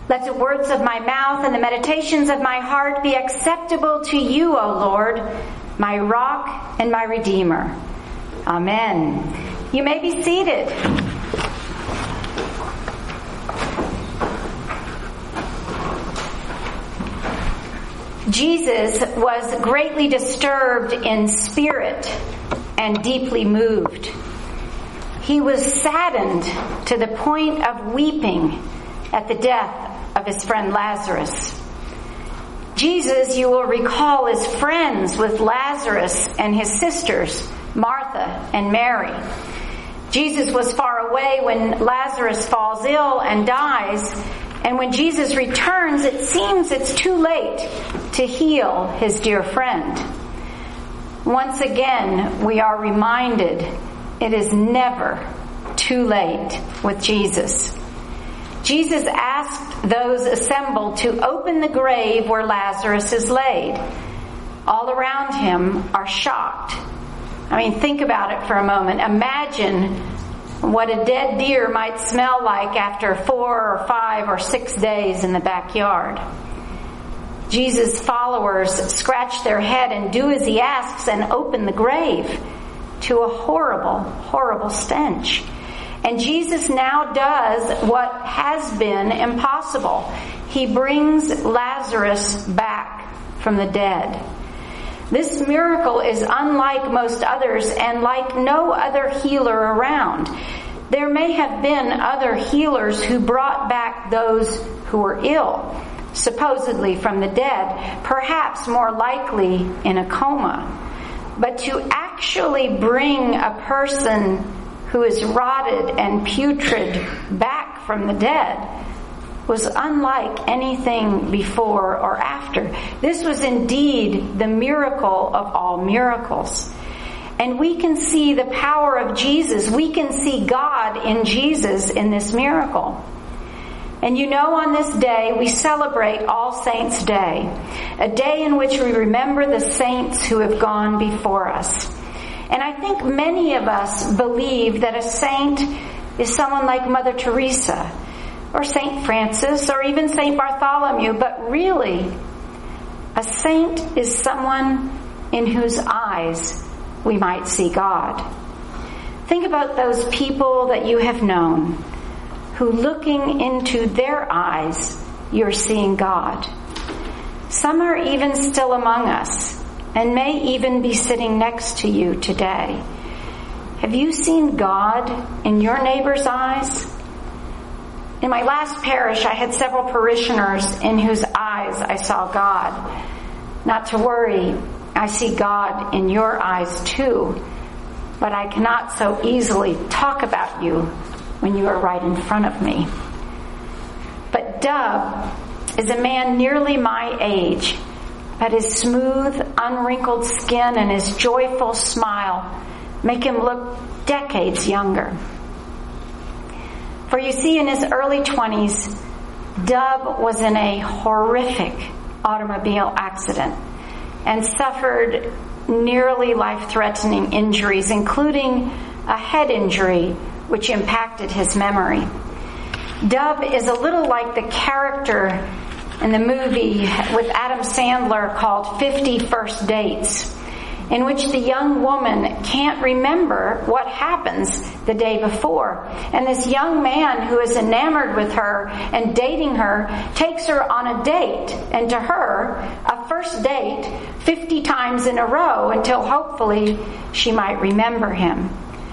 Let the words of my mouth and the meditations of my heart be acceptable to you, O Lord, my rock and my redeemer. Amen. You may be seated. Jesus was greatly disturbed in spirit and deeply moved. He was saddened to the point of weeping at the death of his friend Lazarus. Jesus, you will recall, is friends with Lazarus and his sisters, Martha and Mary. Jesus was far away when Lazarus falls ill and dies, and when Jesus returns, it seems it's too late to heal his dear friend. Once again, we are reminded it is never too late with Jesus. Jesus asked those assembled to open the grave where Lazarus is laid. All around him are shocked. Think about it for a moment. Imagine what a dead deer might smell like after 4 or 5 or 6 days in the backyard. Jesus' followers scratch their head and do as he asks and open the grave to a horrible, horrible stench. And Jesus now does what has been impossible. He brings Lazarus back from the dead. This miracle is unlike most others and like no other healer around. There may have been other healers who brought back those who were ill, supposedly from the dead, perhaps more likely in a coma. But to actually bring a person who is rotted and putrid back from the dead was unlike anything before or after. This was indeed the miracle of all miracles. And we can see the power of Jesus. We can see God in Jesus in this miracle. And on this day we celebrate All Saints' Day, a day in which we remember the saints who have gone before us. And I think many of us believe that a saint is someone like Mother Teresa or St. Francis or even St. Bartholomew, but really, a saint is someone in whose eyes we might see God. Think about those people that you have known who, looking into their eyes, you're seeing God. Some are even still among us and may even be sitting next to you today. Have you seen God in your neighbor's eyes? In my last parish, I had several parishioners in whose eyes I saw God. Not to worry, I see God in your eyes too, but I cannot so easily talk about you when you are right in front of me. But Dub is a man nearly my age, but his smooth, unwrinkled skin and his joyful smile make him look decades younger. For you see, in his early 20s, Dub was in a horrific automobile accident and suffered nearly life-threatening injuries, including a head injury which impacted his memory. Dub is a little like the character in the movie with Adam Sandler called 50 First Dates, in which the young woman can't remember what happens the day before. And this young man who is enamored with her and dating her takes her on a date, and to her, a first date 50 times in a row until hopefully she might remember him.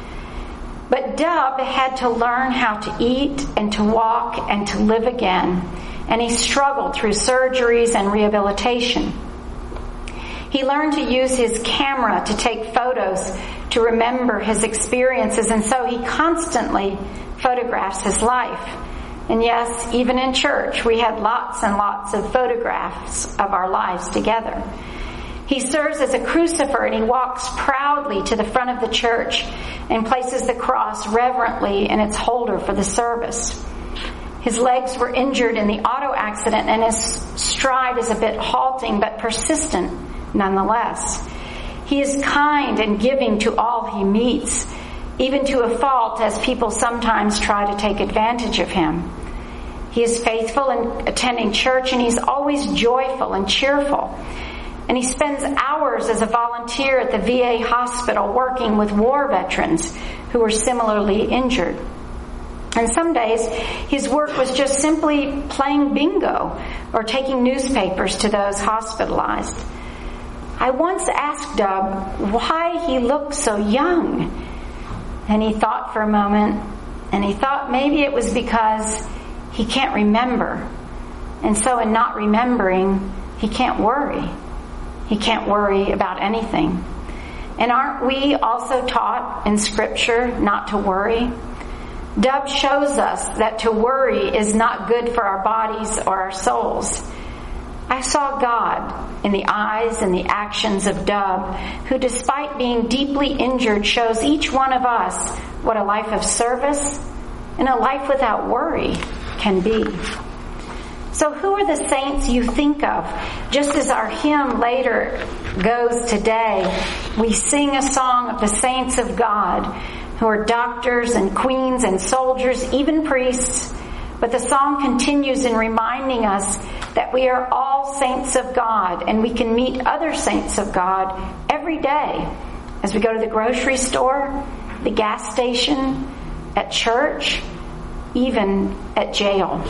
But Dub had to learn how to eat and to walk and to live again, and he struggled through surgeries and rehabilitation. He learned to use his camera to take photos to remember his experiences, and so he constantly photographs his life. And yes, even in church, we had lots and lots of photographs of our lives together. He serves as a crucifer, and he walks proudly to the front of the church and places the cross reverently in its holder for the service. His legs were injured in the auto accident, and his stride is a bit halting but persistent nonetheless. He is kind and giving to all he meets, even to a fault, as people sometimes try to take advantage of him. He is faithful in attending church, and he's always joyful and cheerful. And he spends hours as a volunteer at the VA hospital working with war veterans who were similarly injured. And some days his work was just simply playing bingo or taking newspapers to those hospitalized. I once asked Dub why he looked so young. And he thought for a moment, and he thought maybe it was because he can't remember. And so in not remembering, he can't worry. He can't worry about anything. And aren't we also taught in Scripture not to worry? Dub shows us that to worry is not good for our bodies or our souls. I saw God in the eyes and the actions of Dub, who despite being deeply injured shows each one of us what a life of service and a life without worry can be. So who are the saints you think of? Just as our hymn later goes today, we sing a song of the saints of God, who are doctors and queens and soldiers, even priests. But the song continues in reminding us that we are all saints of God, and we can meet other saints of God every day as we go to the grocery store, the gas station, at church, even at jail.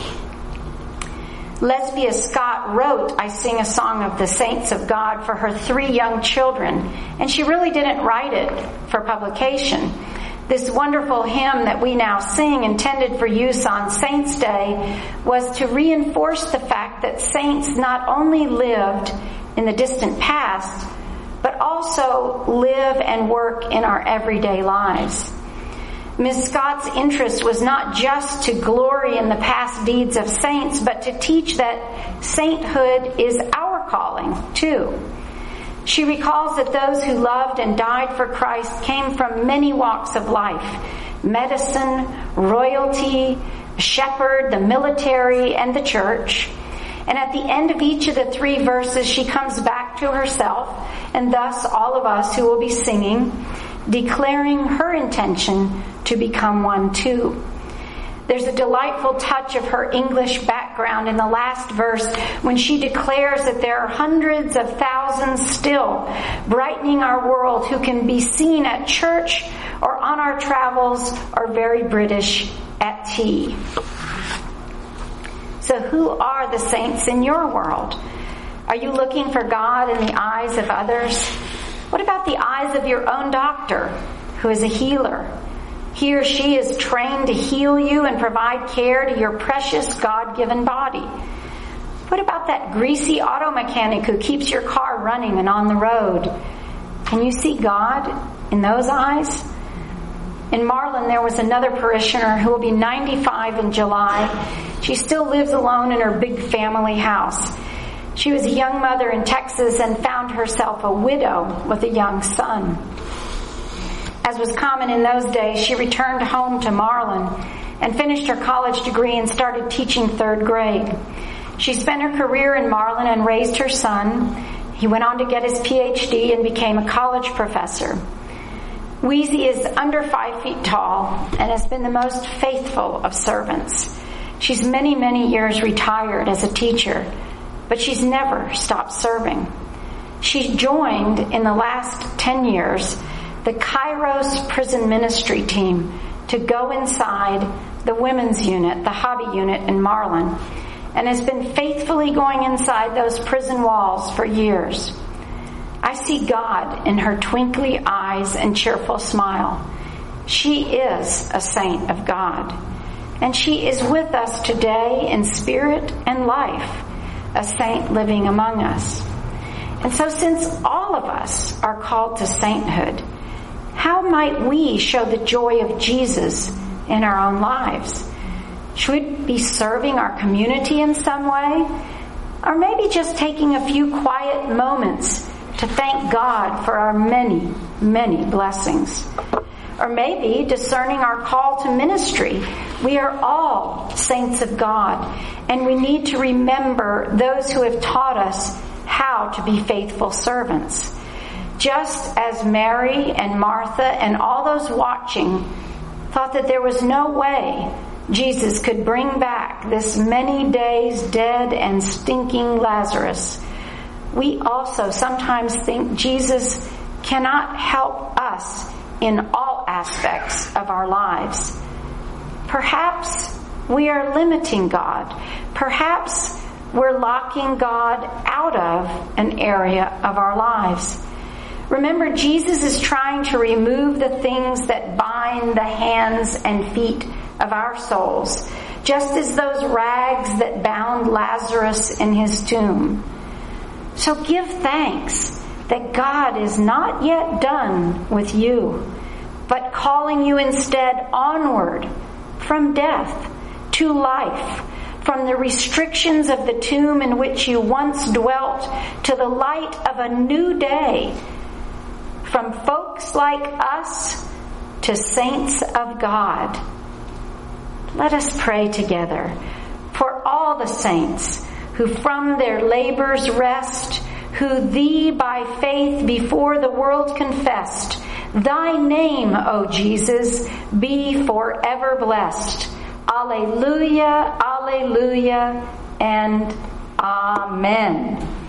Lesbia Scott wrote I Sing a Song of the Saints of God for her 3 young children, and she really didn't write it for publication. This wonderful hymn that we now sing, intended for use on Saints' Day, was to reinforce the fact that saints not only lived in the distant past, but also live and work in our everyday lives. Ms. Scott's interest was not just to glory in the past deeds of saints, but to teach that sainthood is our calling, too. She recalls that those who loved and died for Christ came from many walks of life: medicine, royalty, shepherd, the military, and the church. And at the end of each of the 3 verses, she comes back to herself, and thus all of us who will be singing, declaring her intention to become one too. There's a delightful touch of her English background in the last verse when she declares that there are hundreds of thousands still brightening our world who can be seen at church or on our travels or very British at tea. So who are the saints in your world? Are you looking for God in the eyes of others? What about the eyes of your own doctor, who is a healer? He or she is trained to heal you and provide care to your precious God-given body. What about that greasy auto mechanic who keeps your car running and on the road? Can you see God in those eyes? In Marlin, there was another parishioner who will be 95 in July. She still lives alone in her big family house. She was a young mother in Texas and found herself a widow with a young son. As was common in those days, she returned home to Marlin and finished her college degree and started teaching 3rd grade. She spent her career in Marlin and raised her son. He went on to get his PhD and became a college professor. Weezy is under 5 feet tall and has been the most faithful of servants. She's many, many years retired as a teacher, but she's never stopped serving. She joined in the last 10 years the Kairos prison ministry team to go inside the women's unit, the hobby unit in Marlin, and has been faithfully going inside those prison walls for years. I see God in her twinkly eyes and cheerful smile. She is a saint of God, and she is with us today in spirit and life, a saint living among us. And so since all of us are called to sainthood, how might we show the joy of Jesus in our own lives? Should we be serving our community in some way? Or maybe just taking a few quiet moments to thank God for our many, many blessings? Or maybe discerning our call to ministry. We are all saints of God, and we need to remember those who have taught us how to be faithful servants. Just as Mary and Martha and all those watching thought that there was no way Jesus could bring back this many days dead and stinking Lazarus, we also sometimes think Jesus cannot help us in all aspects of our lives. Perhaps we are limiting God. Perhaps we're locking God out of an area of our lives. Remember, Jesus is trying to remove the things that bind the hands and feet of our souls, just as those rags that bound Lazarus in his tomb. So give thanks that God is not yet done with you, but calling you instead onward from death to life, from the restrictions of the tomb in which you once dwelt to the light of a new day, from folks like us to saints of God. Let us pray together for all the saints who from their labors rest, who thee by faith before the world confessed. Thy name, O Jesus, be forever blessed. Alleluia, alleluia, and amen.